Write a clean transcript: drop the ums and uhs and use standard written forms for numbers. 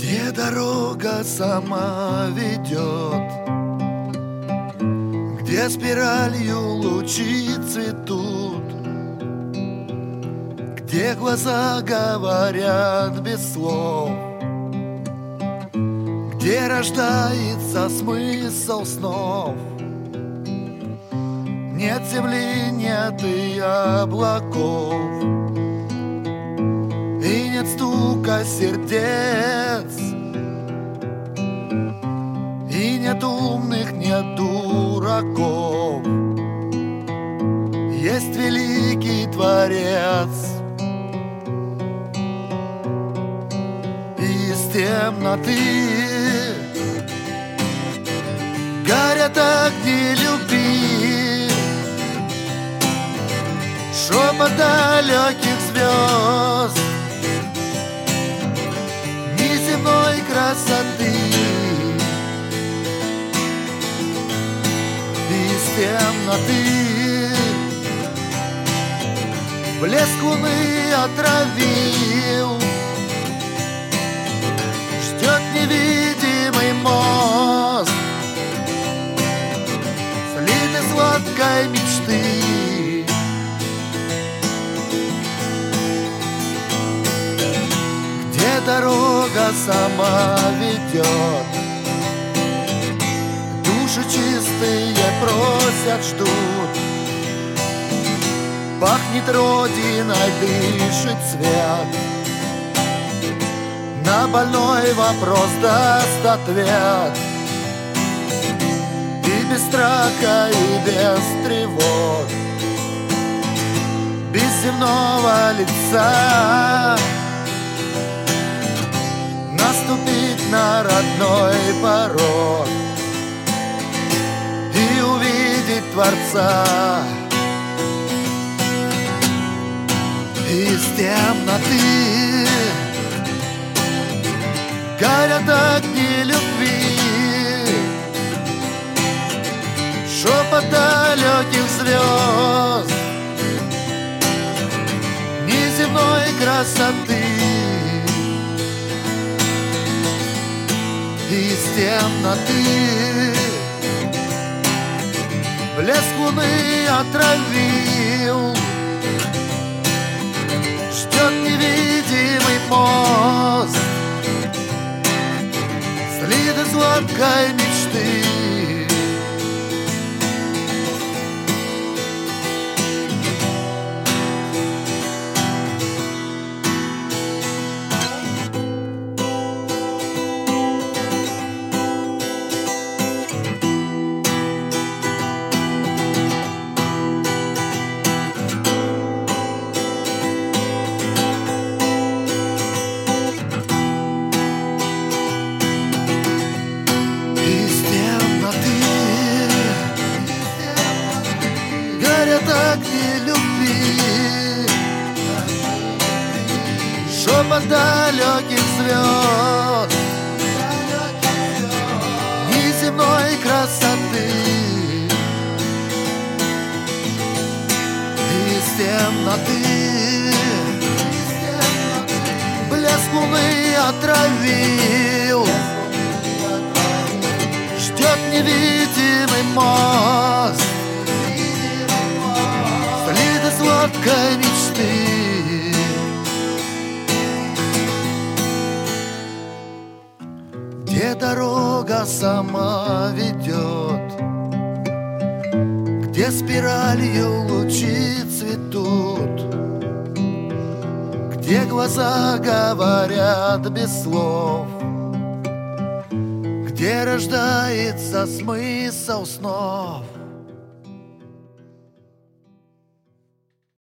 Где дорога сама ведет, где спиралью лучи цветут, где глаза говорят без слов, где рождается смысл снов. Нет земли, нет и облаков, и нет стука сердец, и нет умных, нет дураков. Есть великий Творец. Из темноты горят огни любви, шепот далеких звезд, неземной красоты. Из темноты блеск луны отравил, ждет невидимый мост, слитый сладкой мечты. Где дорога сама ведет, души чистые просят, ждут. Пахнет родиной, дышит свет, на больной вопрос даст ответ. И без страха, и без тревог, без земного лица наступить на родной порог и увидеть Творца. Из темноты горят огни любви, шепот далеких звезд, неземной красоты. Из темноты блеск луны отравил, ждет невидимый мост, следы сладкой мечты. Горят огни любви, шепот далеких звезд, неземной красоты. Из темноты блеск луны отравил, ждет невидимый мост, следы сладкой мечты. Где дорога сама ведет, где спиралью лучи цветут, где глаза говорят без слов, где рождается смысл снов.